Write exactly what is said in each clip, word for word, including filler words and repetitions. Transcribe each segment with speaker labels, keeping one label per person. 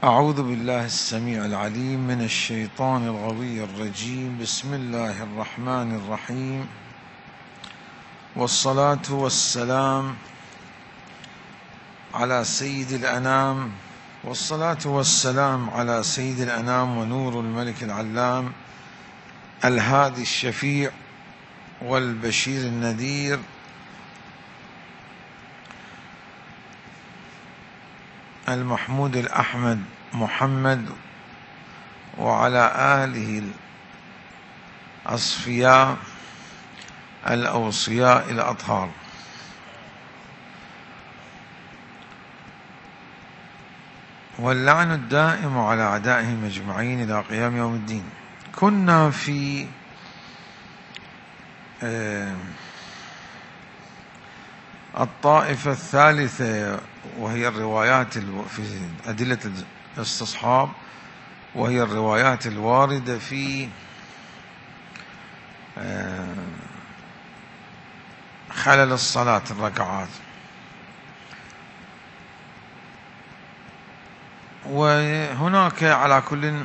Speaker 1: أعوذ بالله السميع العليم من الشيطان الغوي الرجيم. بسم الله الرحمن الرحيم، والصلاة والسلام على سيد الأنام والصلاة والسلام على سيد الأنام ونور الملك العلام الهادي الشفيع والبشير النذير المحمود الأحمد محمد، وعلى آله الأصفياء الأوصياء الأطهار. واللعن الدائم على أعدائهم أجمعين إلى قيام يوم الدين. كنا في الطائفة الثالثة، وهي الروايات في أدلة الاستصحاب، وهي الروايات الواردة في خلل الصلاة الركعات. وهناك على كل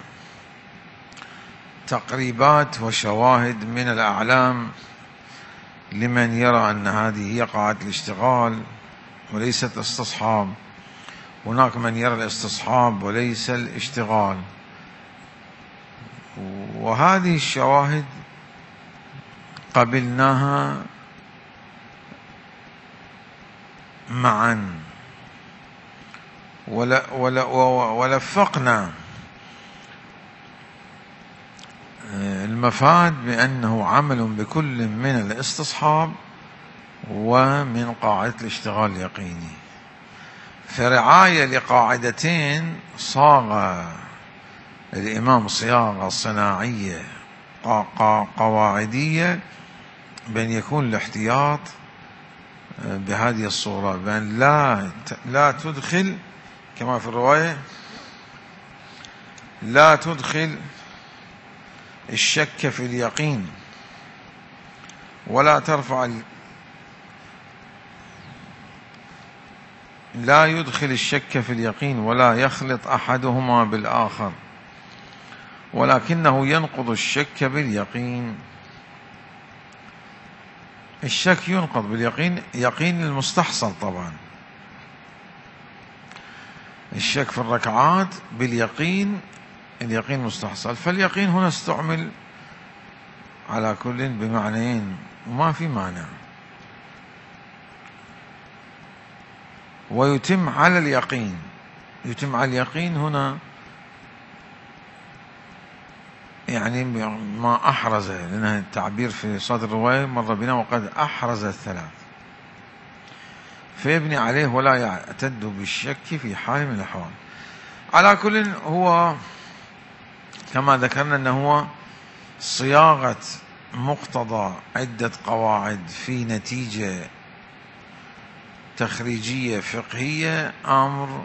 Speaker 1: تقريبات وشواهد من الأعلام لمن يرى أن هذه هي قاعدة الاشتغال وليست استصحاب. هناك من يرى الاستصحاب وليس الاشتغال، وهذه الشواهد قبلناها معا ولفقنا المفاد بأنه عمل بكل من الاستصحاب ومن قاعدة الاشتغال اليقيني. فرعاية لقاعدتين صاغ الإمام صياغة صناعية قواعدية، بأن يكون الاحتياط بهذه الصورة، بأن لا لا تدخل كما في الرواية لا تدخل الشك في اليقين، ولا ترفع لا يدخل الشك في اليقين ولا يخلط أحدهما بالآخر، ولكنه ينقض الشك باليقين. الشك ينقض باليقين، يقين المستحصل طبعا. الشك في الركعات باليقين، اليقين مستحصل. فاليقين هنا استعمل على كل بمعنيين وما في معنى. ويتم على اليقين، يتم على اليقين هنا يعني ما أحرز، لأن التعبير في صدر الرواية مر بنا وقد أحرز الثلاث، فيبني عليه ولا يعتد بالشك في حال من الأحوال. على كل هو كما ذكرنا أنه هو صياغة مقتضى عدة قواعد في نتيجة تخريجية فقهية، أمر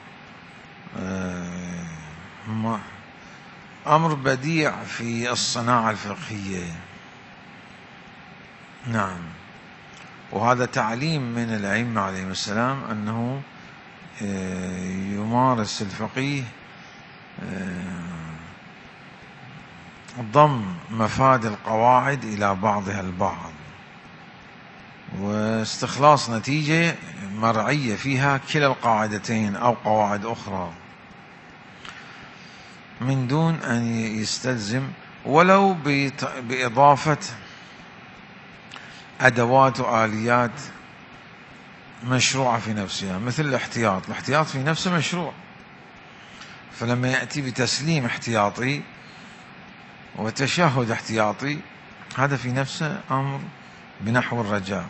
Speaker 1: أمر بديع في الصناعة الفقهية. نعم، وهذا تعليم من الأئمة عليهم السلام أنه يمارس الفقيه ضم مفاد القواعد إلى بعضها البعض، واستخلاص نتيجة مرعية فيها كلا القاعدتين أو قواعد أخرى، من دون أن يستلزم ولو بإضافة أدوات وآليات مشروعة في نفسها، مثل الاحتياط. الاحتياط في نفسه مشروع، فلما يأتي بتسليم احتياطي وتشهد احتياطي، هذا في نفسه أمر بنحو الرجاء.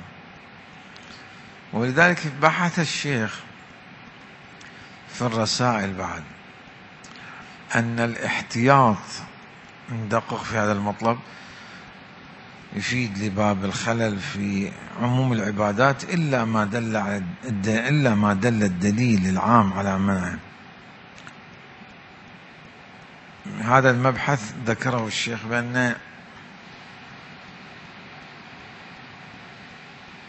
Speaker 1: ولذلك بحث الشيخ في الرسائل بعد أن الاحتياط، ندقق في هذا المطلب، يفيد لباب الخلل في عموم العبادات إلا ما دل على إلا ما دل الدليل العام على منعه. هذا المبحث ذكره الشيخ بأن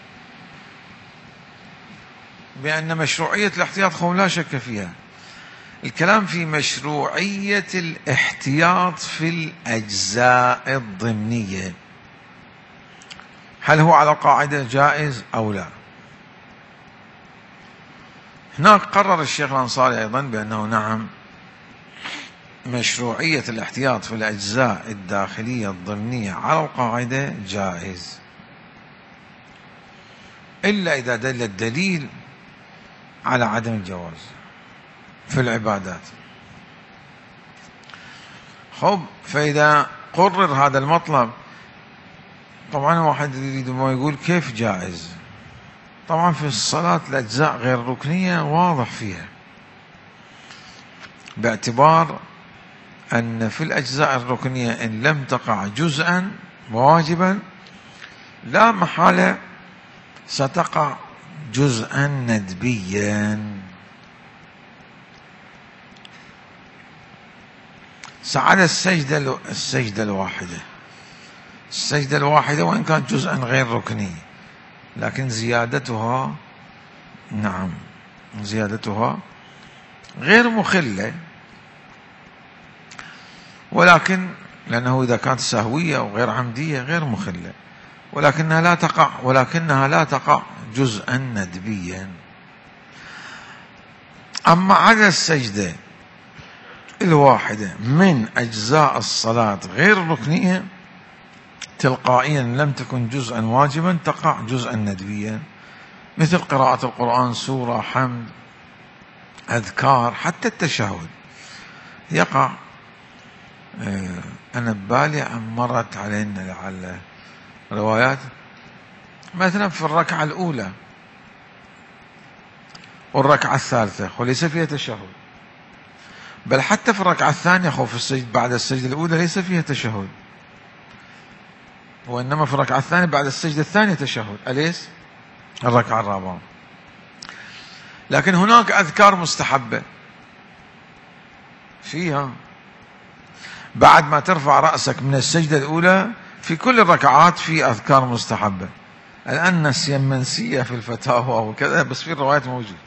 Speaker 1: بأن مشروعية الاحتياط قول لا شك فيها، الكلام في مشروعية الاحتياط في الأجزاء الضمنية، هل هو على قاعدة جائز أو لا؟ هناك قرر الشيخ الأنصاري أيضا بأنه نعم، مشروعية الاحتياط في الأجزاء الداخلية الضمنية على القاعدة جائز، إلا إذا دل الدليل على عدم الجواز في العبادات. خب، فإذا قرر هذا المطلب، طبعا واحد يريد ما يقول كيف جائز؟ طبعا في الصلاة الأجزاء غير ركنية واضح فيها، باعتبار أن في الأجزاء الركنية إن لم تقع جزءا واجبا لا محالة ستقع جزءا ندبيا. سعد السجدة السجدة الواحدة السجدة الواحدة وإن كانت جزءا غير ركني، لكن زيادتها نعم زيادتها غير مخلة، ولكن لأنه إذا كانت سهوية أو غير عمدية غير مخلة، ولكنها لا تقع ولكنها لا تقع جزءا ندبيا. أما عدا السجدة الواحدة من أجزاء الصلاة غير الركنية تلقائيا لم تكن جزءا واجبا تقع جزءا ندبيا، مثل قراءة القرآن، سورة، حمد، أذكار، حتى التشهد يقع. أنا ببالي مرت علينا لعل روايات مثلا في الركعة الأولى والركعة الثالثة وليس فيها تشهد، بل حتى في الركعة الثانية خوف السجد بعد السجدة الأولى ليس فيها تشهد، وإنما في الركعة الثانية بعد السجدة الثانية تشهد، أليس الركعة الرابعة. لكن هناك أذكار مستحبة فيها بعد ما ترفع رأسك من السجدة الأولى، في كل الركعات في أذكار مستحبة. الآن نسيا منسية في الفتاوى وكذا، بس في الروايات موجود.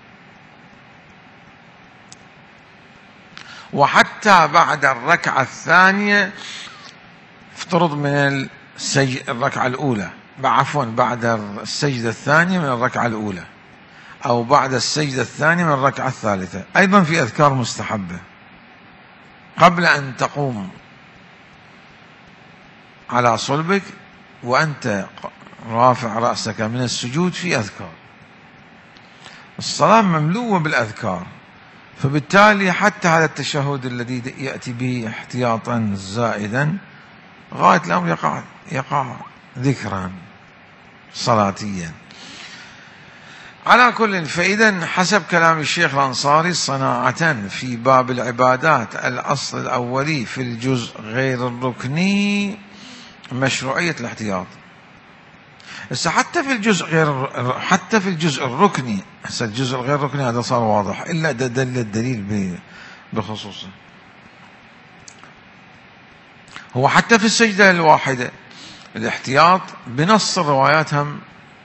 Speaker 1: وحتى بعد الركعة الثانية افترض من السج... الركعة الأولى عفوا بعد السجدة الثانية من الركعة الأولى، أو بعد السجدة الثانية من الركعة الثالثة، أيضا في أذكار مستحبة قبل أن تقوم على صلبك وأنت رافع رأسك من السجود، في أذكار. الصلاة مملوءة بالأذكار، فبالتالي حتى هذا التشهد الذي يأتي به احتياطا زائدا غاية الأمر يقع يقع ذكرا صلاتيا. على كل، فإذا حسب كلام الشيخ الأنصاري صناعة في باب العبادات الأصل الأولي في الجزء غير الركني مشروعية الاحتياط. هسه حتى في الجزء غير حتى في الجزء الركني، هسه الجزء الغير ركني هذا صار واضح، إلا دل الدليل بخصوصه. هو حتى في السجدة الواحدة الاحتياط بنص الروايات هم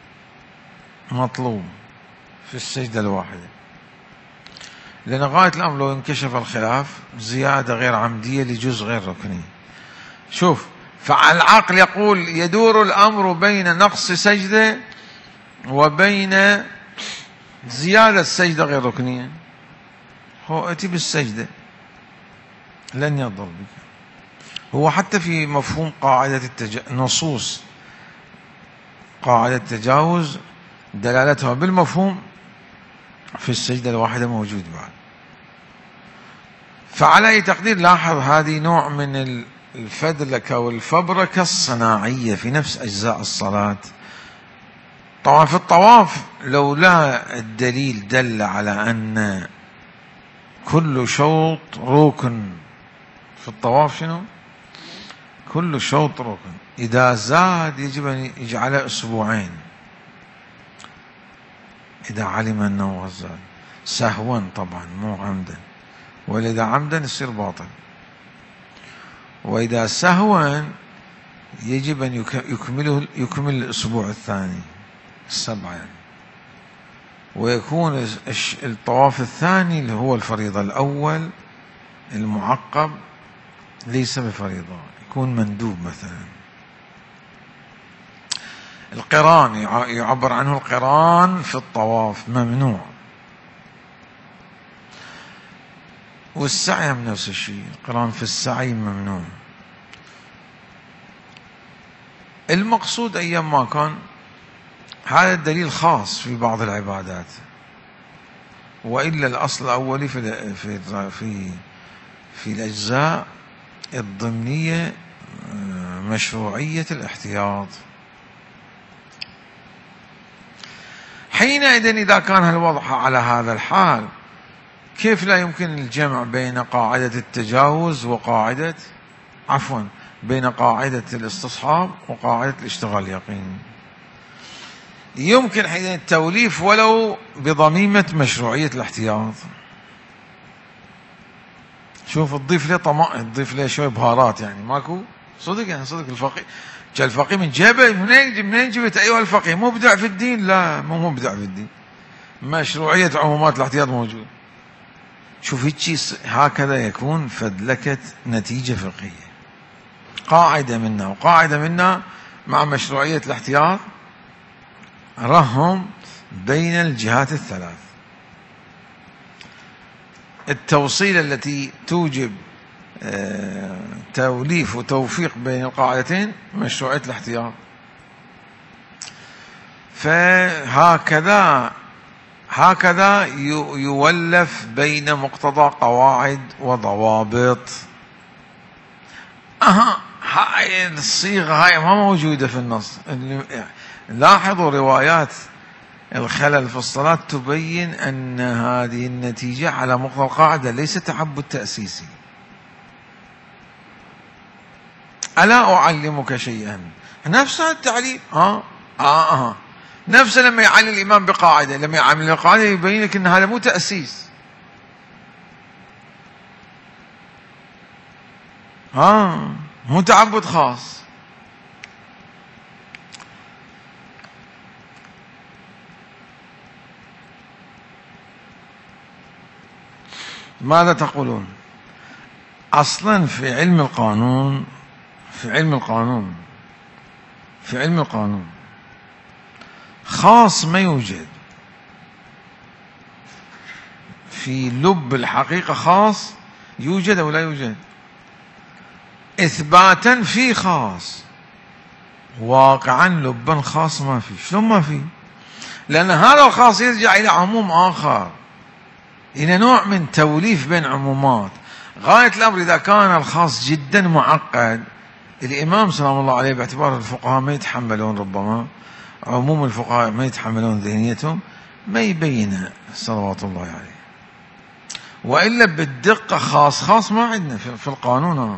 Speaker 1: مطلوب في السجدة الواحدة، لأن غاية الأمر لو انكشف الخلاف زيادة غير عمدية لجزء غير ركني. شوف، فالعقل يقول يدور الأمر بين نقص سجدة وبين زيادة سجدة غير ركنية. هو أتي بالسجدة لن يضر بك. هو حتى في مفهوم قاعدة التج... نصوص قاعدة التجاوز دلالتها بالمفهوم في السجدة الواحدة موجود بعد. فعلى أي تقدير لاحظ هذه نوع من الفدلكة والفبركة الصناعية في نفس أجزاء الصلاة. طبعا في الطواف لولا الدليل دل على أن كل شوط ركن في الطواف، شنو؟ كل شوط ركن، إذا زاد يجب أن يجعله أسبوعين إذا علم أنه زاد سهوا، طبعا مو عمدا، وإذا عمدا يصير باطل، وإذا سهوا يجب أن يكمله يكمل الأسبوع الثاني السبعة يعني. ويكون الطواف الثاني اللي هو الفريضة الأول المعقب ليس بفريضة، يكون مندوب. مثلا القران يعبر عنه القران في الطواف ممنوع، والسعي من نفس الشيء، القران في السعي ممنوع. المقصود أيام ما كان هذا الدليل خاص في بعض العبادات، وإلا الأصل الأولي في في في في الأجزاء الضمنية مشروعية الاحتياط. حينئذ إذا كان الوضع على هذا الحال، كيف لا يمكن الجمع بين قاعدة التجاوز وقاعدة عفوا بين قاعدة الاستصحاب وقاعدة الاشتغال اليقين؟ يمكن حين التوليف ولو بضميمة مشروعية الاحتياط. شوف تضيف لي طماء، تضيف لي شوي بهارات، يعني ماكو صدق، يعني صدق الفقيه جاء الفقيه من جبه، منين منين جبت ايها الفقيه؟ مبدع في الدين؟ لا، مو مبدع في الدين، مشروعية عمومات الاحتياط موجود. شوف هيك هكذا يكون فدلكة نتيجة فقهية، قاعدة منا وقاعدة منا مع مشروعية الاحتياط، رهم بين الجهات الثلاث. التوصيلة التي توجب توليف وتوفيق بين القاعدتين مشروعية الاحتياط. فهكذا هكذا يولف بين مقتضى قواعد وضوابط. أها هاي الصيغة هاي ما موجودة في النص. لاحظوا روايات الخلل في الصلاة تبين أن هذه النتيجة على مقتضى القاعدة، ليس تعبد تأسيسي. ألا أعلمك شيئا؟ نفس التعليم آه آه آه نفس لما يعلم الإمام بقاعدة، لما يعلم القاعدة يبين لك أن هذا مو تأسيس، آه مو تعبد خاص. ماذا تقولون؟ أصلا في علم القانون في علم القانون في علم القانون خاص ما يوجد. في لب الحقيقة خاص يوجد أو لا يوجد؟ إثباتا في خاص، واقعا لبا خاص ما في. شلون ما في؟ لأن هذا الخاص يرجع إلى عموم آخر، إلى نوع من توليف بين عمومات. غاية الأمر إذا كان الخاص جدا معقد، الإمام سلام الله عليه باعتبار الفقهاء ما يتحملون، ربما عموم الفقهاء ما يتحملون ذهنيتهم، ما يبين صلوات الله عليه. وإلا بالدقة خاص خاص ما عندنا في القانون.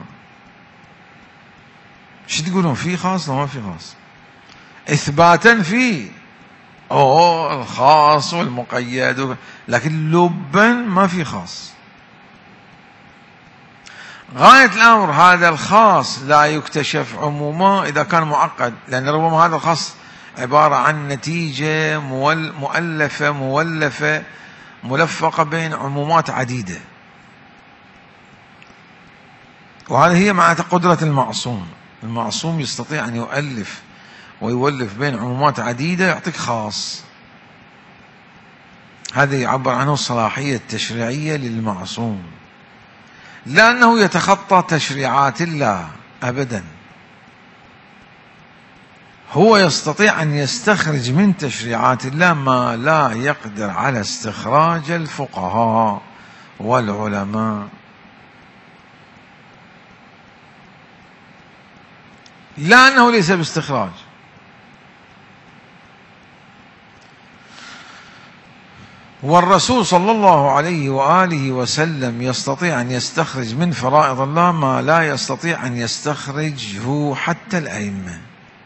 Speaker 1: شو تقولون؟ في خاص ولا ما في خاص؟ إثباتا فيه أوه الخاص والمقيد، لكن لبا ما في خاص. غاية الأمر هذا الخاص لا يكتشف عموما إذا كان معقد، لأن ربما هذا الخاص عبارة عن نتيجة مؤلفة مولفة ملفقة بين عمومات عديدة، وهذه هي مع قدرة المعصوم. المعصوم يستطيع أن يؤلف ويولف بين عمومات عديدة يعطيك خاص. هذا يعبر عنه الصلاحية التشريعية للمعصوم، لأنه يتخطى تشريعات الله أبدا. هو يستطيع أن يستخرج من تشريعات الله ما لا يقدر على استخراج الفقهاء والعلماء، لأنه ليس باستخراج. والرسول صلى الله عليه وآله وسلم يستطيع أن يستخرج من فرائض الله ما لا يستطيع أن يستخرجه حتى الأئمة،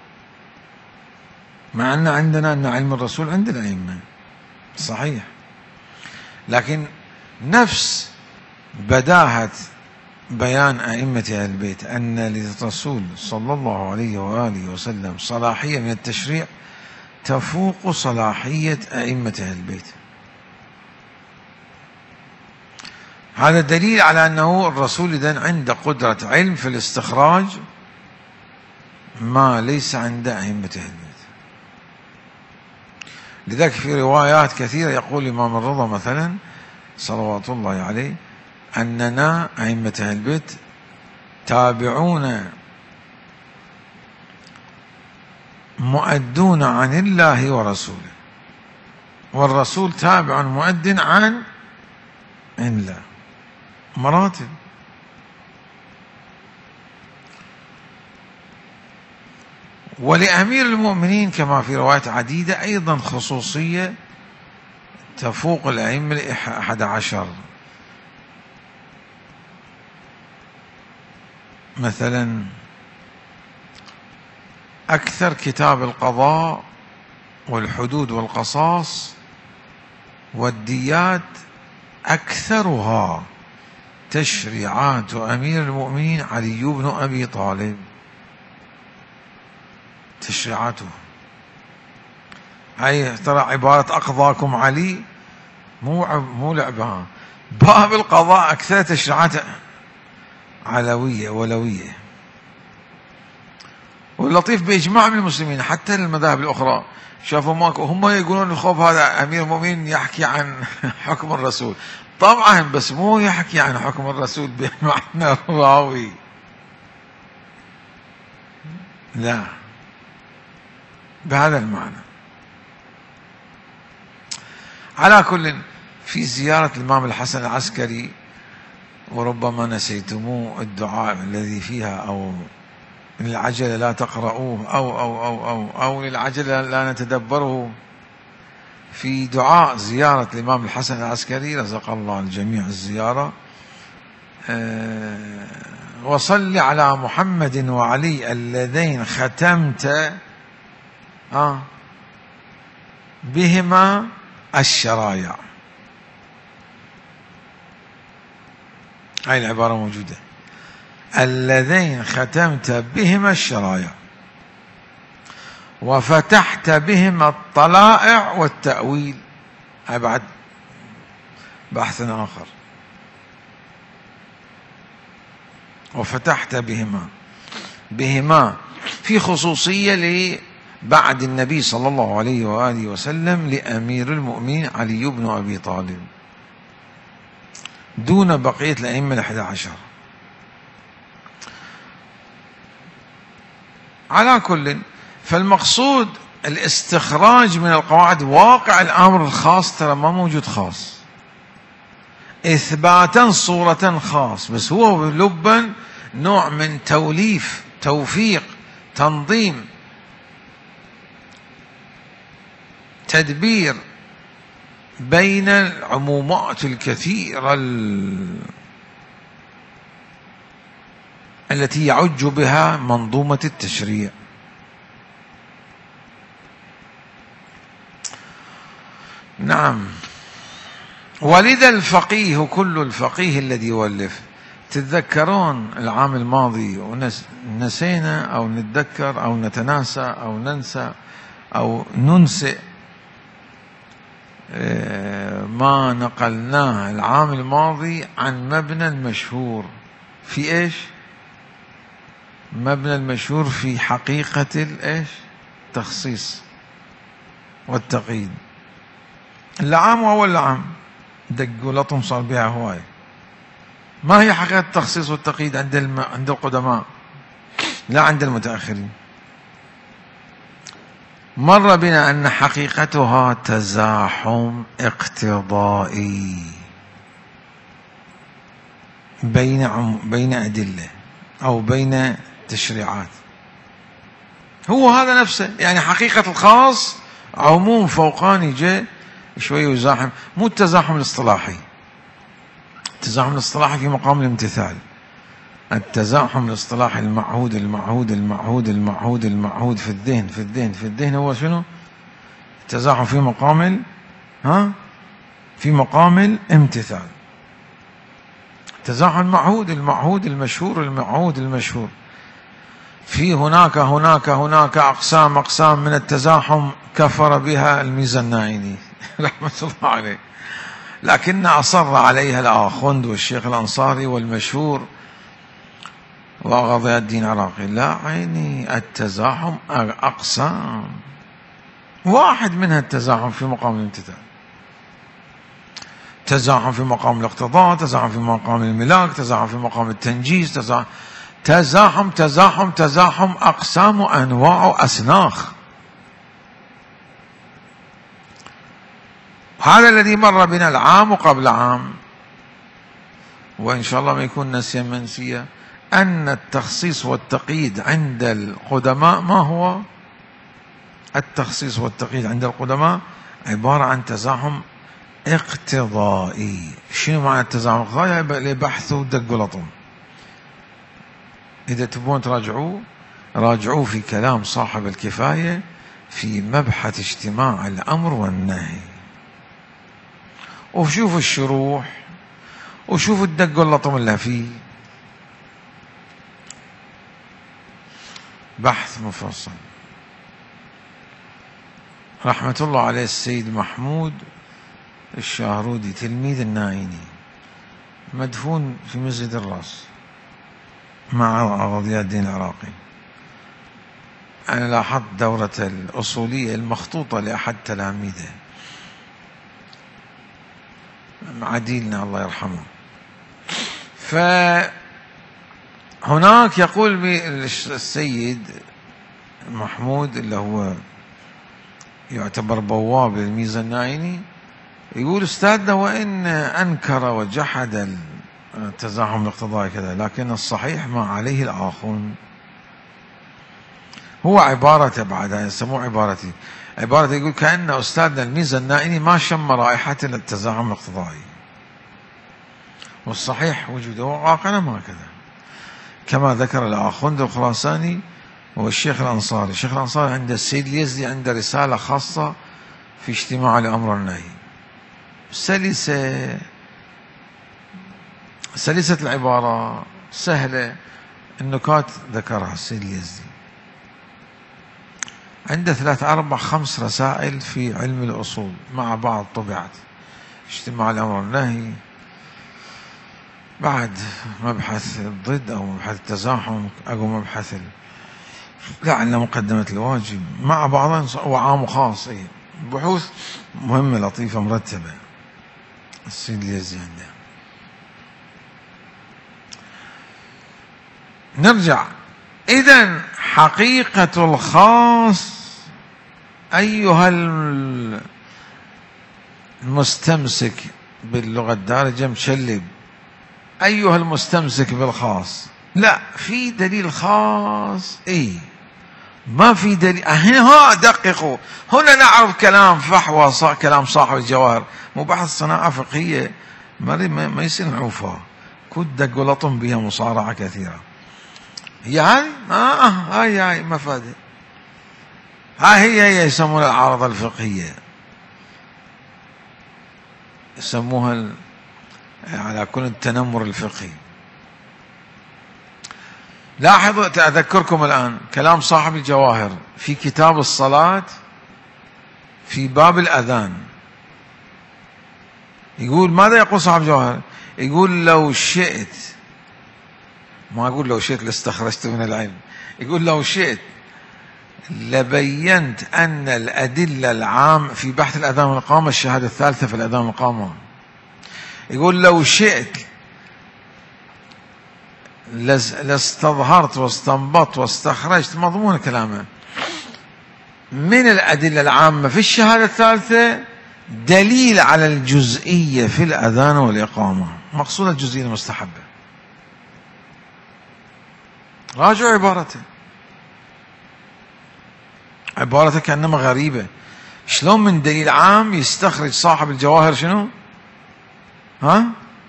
Speaker 1: مع أن عندنا أن علم الرسول عند الأئمة صحيح، لكن نفس بداهة بيان أئمة أهل البيت أن للرسول صلى الله عليه وآله وسلم صلاحية من التشريع تفوق صلاحية أئمة أهل البيت. هذا دليل على أنه الرسول إذن عنده قدرة علم في الاستخراج ما ليس عند أئمة أهل البيت. لذلك في روايات كثيرة يقول الإمام الرضا مثلا صلوات الله عليه أننا أئمة أهل البيت تابعون مؤدون عن الله ورسوله، والرسول تابع مؤد عن الله، مراتب. ولأمير المؤمنين كما في روايات عديدة أيضا خصوصية تفوق الأئمة الأحد عشر. مثلا أكثر كتاب القضاء والحدود والقصاص والديات أكثرها تشريعات أمير المؤمنين علي بن أبي طالب. تشريعاته هاي ترى عبارة أقضاكم علي مو مو لعبة. باب القضاء أكثر تشريعات علوية ولوية. واللطيف بإجماع من المسلمين حتى المذاهب الأخرى شافوا ماكو، هم يقولون الخوف هذا أمير المؤمنين يحكي عن حكم الرسول، طبعا بس مو يحكي عن حكم الرسول بمعنى الراوي، لا بهذا المعنى. على كل، في زيارة الإمام الحسن العسكري وربما نسيتموه الدعاء الذي فيها أو للعجلة لا تقرؤوه أو أو أو أو أو للعجلة لا نتدبره. في دعاء زيارة الإمام الحسن العسكري رزق الله الجميع الزيارة، أه وصل على محمد وعلي اللذين ختمت آه بهما الشرايع. هاي العبارة موجودة، اللذين ختمت بهما الشرايع وفتحت بهما الطلائع والتأويل. هاي بعد بحث آخر. وفتحت بهما بهما في خصوصية لبعد النبي صلى الله عليه وآله وسلم لأمير المؤمنين علي بن أبي طالب دون بقية الأئمة الأحد عشر. على كل، فالمقصود الاستخراج من القواعد واقع الأمر الخاص ترى ما موجود خاص، إثباتا صورة خاص، بس هو لبا نوع من توليف توفيق تنظيم تدبير بين العمومات الكثيرة التي يعج بها منظومة التشريع. نعم. ولذا الفقيه كل الفقيه الذي يولف، تتذكرون العام الماضي ونسينا أو نتذكر أو نتناسى أو ننسى أو ننسئ ما نقلناه العام الماضي عن مبنى المشهور في إيش؟ مبنى المشهور في حقيقة الإيش؟ التخصيص والتقييد. العام وأول العام دقوا لطم صار بها هواية. ما هي حقيقة التخصيص والتقييد عند الم... عند القدماء لا عند المتأخرين؟ مر بنا أن حقيقتها تزاحم اقتضائي بين عم... بين أدلة أو بين تشريعات. هو هذا نفسه، يعني حقيقة الخاص عموم فوقاني جاء شوي يزاحم، مو التزاحم الاصطلاحي. التزاحم الاصطلاحي في مقام الامتثال. التزاحم الاصطلاحي المعهود المعهود المعهود المعهود المعهود في الذهن في الذهن في الذهن هو شنو؟ التزاحم في مقام ال... ها في مقام الامتثال. التزاحم المعهود المعهود المشهور المعهود المشهور. في هناك هناك هناك أقسام أقسام من التزاحم كفر بها الميزانائي رحمة الله عليه. لكن أصر عليها الآخوند والشيخ الأنصاري والمشهور وضياء الدين العراقي. لا عيني، التزاحم أقسام، واحد منها التزاحم في مقام الامتثال، تزاحم في مقام الاقتضاء، تزاحم في مقام الملاك، تزاحم في مقام التنجيز، تزاحم تزاحم تزاحم, تزاحم أقسام وأنواع وأسناخ. هذا الذي مر بنا العام وقبل عام، وإن شاء الله ما يكون نسيا منسيا، أن التخصيص والتقييد عند القدماء ما هو؟ التخصيص والتقييد عند القدماء عبارة عن تزاحم اقتضائي. شنو معنى التزاحم الاقتضائي؟ اللي بحثوا دقوا لطم. إذا تبون تراجعوه راجعوه في كلام صاحب الكفاية في مبحث اجتماع الأمر والنهي، وشوفوا الشروح وشوفوا الدق اللطم اللي فيه، بحث مفصل. رحمة الله عليه السيد محمود الشاهرودي تلميذ النائيني، مدفون في مسجد الراس مع ضياء الدين العراقي. أنا لاحظت دورة الأصولية المخطوطة لأحد تلاميذه عديلنا الله يرحمه. فهناك يقول السيد محمود اللي هو يعتبر بواب للميزة النائيني، يقول أستاذنا وإن أنكر وجحد التزاحم الاقتضائي كذا، لكن الصحيح ما عليه الآخون. هو عبارة بعدها يسموه عبارتي عبارة يقول كأن أستاذنا الميزة النائيني ما شم رائحة التزاحم الاقتضائي، والصحيح وجوده واقعنا ما كذا، كما ذكر الآخوند الخراساني والشيخ الأنصاري. الشيخ الأنصاري عند السيد اليزدي عنده رسالة خاصة في اجتماع الأمر والنهي، سلسة سلسة العبارة سهلة، النكات ذكرها السيد اليزدي. عنده ثلاث أربع خمس رسائل في علم الأصول مع بعض طبعت، اجتماع الأمر والنهي، بعد مبحث الضد أو مبحث التزاحم أو مبحث لعل مقدمة الواجب مع بعضها، وعام وخاص، إيه بحوث مهمة لطيفة مرتبة السيد اليزدي عنده. نرجع إذن حقيقة الخاص أيها المستمسك باللغة الدارجة مشلب، أيها المستمسك بالخاص، لا في دليل خاص، إيه ما في دليل. هنا دققوا، هنا نعرف كلام فحوى صح، كلام صاحب الجواهر، مو بحث صناعة فقهية ما ما يصير نعوفها، كود دق ولطم بها مصارعة كثيرة. هي هاي آه هاي هاي مفادة، هاي هي هي يسمونها العارضة الفقهية، يسموها على كل التنمر الفقهي. لاحظوا أذكركم الآن كلام صاحب الجواهر في كتاب الصلاة في باب الأذان، يقول ماذا يقول صاحب الجواهر؟ يقول لو شئت، ما أقول لو شئت لاستخرجت من العلم، يقول لو شئت لبينت أن الأدلة العام في بحث الأذان والإقامة، الشهادة الثالثة في الأذان والإقامة، يقول لو شئت لاستظهرت واستنبطت واستخرجت مضمون كلامه من الأدلة العامة في الشهادة الثالثة دليل على الجزئية في الأذان والإقامة، مقصود الجزئية المستحبة. راجعوا عبارته، عبارته كأنما غريبة. شلون من دليل عام يستخرج صاحب الجواهر شنو؟ ها؟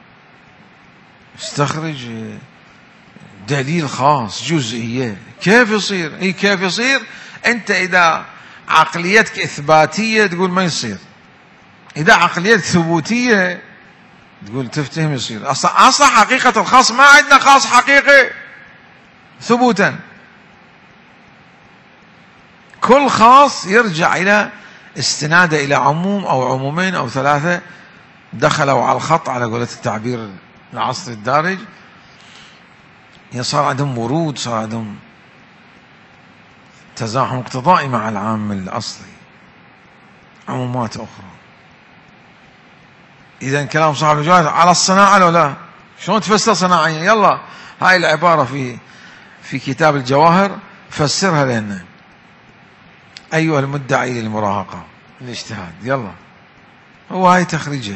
Speaker 1: يستخرج دليل خاص جزئية، كيف يصير؟ اي كيف يصير؟ انت اذا عقليتك اثباتية تقول ما يصير، اذا عقليتك ثبوتية تقول تفتهم يصير. اصلا اصلا حقيقة الخاص ما عندنا خاص حقيقي ثبوتا، كل خاص يرجع الى استناده الى عموم او عمومين او ثلاثة دخلوا على الخط على قولة التعبير العصر الدارج، صار عندهم ورود، صار عندهم تزاحم اقتضائي مع العام الأصلي، عمومات أخرى. إذا كلام صاحب الجواهر على الصناعة لو لا، شلون تفسر صناعيا؟ يلا هاي العبارة في في كتاب الجواهر فسرها لنا أيها المدعي للمراهقة الاجتهاد. يلا هو هاي تخريجه،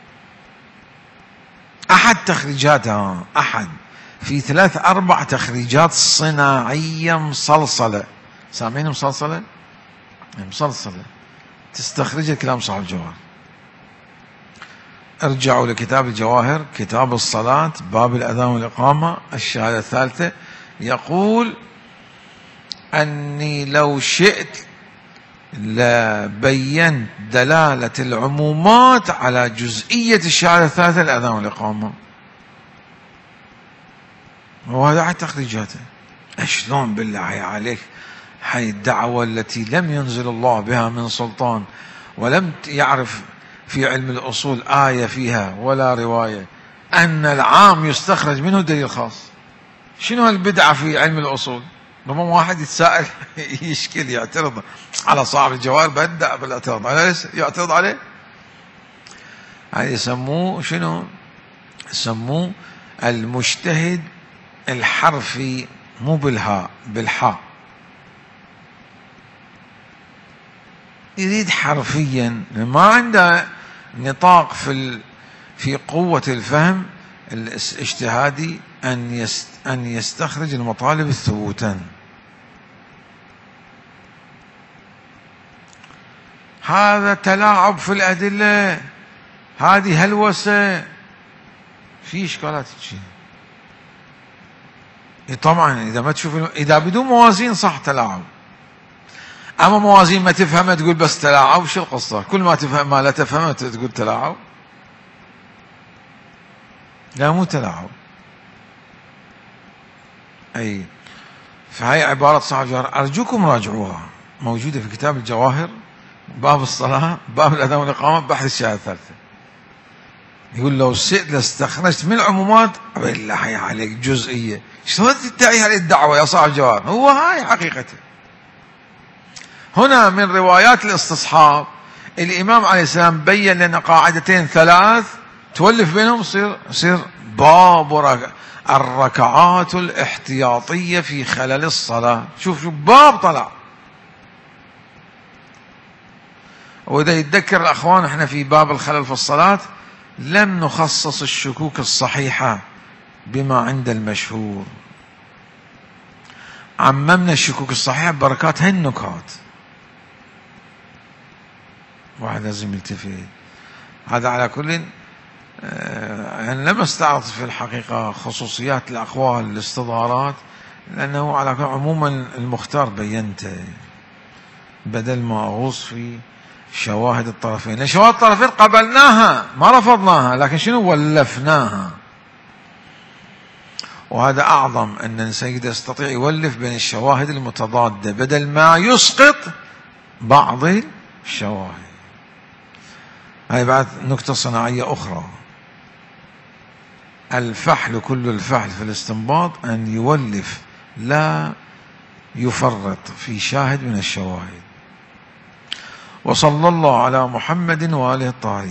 Speaker 1: أحد تخريجاتها، أحد في ثلاث أربع تخريجات صناعية مصلصلة. سامعين مصلصلة؟ مصلصلة تستخرج كلام صاحب الجواهر. ارجعوا لكتاب الجواهر، كتاب الصلاة، باب الأذان والإقامة، الشهادة الثالثة، يقول أني لو شئت لبينت دلالة العمومات على جزئية الشهادة الثالثة، الأذان والإقامة. وهذا عن تخريجاته. شلون بالله عليك هاي الدعوة التي لم ينزل الله بها من سلطان، ولم يعرف في علم الأصول آية فيها ولا رواية أن العام يستخرج منه دليل خاص؟ شنو هالبدعة في علم الأصول؟ لما واحد يتساءل يشكل يعترض على صاحب الجواهر، بدأ بالاعتراض على ليش يعترض عليه. هذا يسموه شنو؟ يسموه المجتهد الحرفي، مو بالهاء بالحاء، يريد حرفيا، ما عنده نطاق في في قوة الفهم الاجتهادي أن يست أن يستخرج المطالب ثبوتا. هذا تلاعب في الأدلة، هذه هلوسة، في إشكالات تجي. طبعا إذا ما تشوف، إذا بدون موازين صح تلاعب، أما موازين ما تفهمها تقول بس تلاعب، شو القصة؟ كل ما تفهم ما لا تفهمها تقول تلاعب؟ لا مو تلاعب. أي فهي عبارة صاحب الجواهر، أرجوكم راجعوها، موجودة في كتاب الجواهر، باب الصلاة، باب الأذان والإقامة، بحث الشهادة الثالثة. يقول لو شئت لاستخرجت من العمومات، بالله عليك جزئية، شلون تدعي هذه الدعوة يا صاحب الجواهر؟ هو هاي حقيقته. هنا من روايات الاستصحاب الإمام عليه السلام بين لنا قاعدتين ثلاث تولف بينهم يصير يصير باب الركعات الاحتياطية في خلل الصلاة. شوف شوف باب طلع. وإذا يتذكر الأخوان احنا في باب الخلل في الصلاة لم نخصص الشكوك الصحيحة بما عند المشهور، عممنا الشكوك الصحيحة ببركات هالنكات. واحد لازم يلتفت. هذا على كل أه أنا لم استعرض في الحقيقة خصوصيات الأقوال الاستظهارات، لأنه على كل عموما المختار بينته بدل ما أغوص في شواهد الطرفين. شواهد الطرفين قبلناها ما رفضناها، لكن شنو ولفناها. وهذا أعظم أن السيد يستطيع يولف بين الشواهد المتضادة بدل ما يسقط بعض الشواهد. هاي بعد نكتة صناعية أخرى، الفحل كل الفحل في الاستنباط أن يولف لا يفرط في شاهد من الشواهد. وصلى الله على محمد وآله الطاهرين.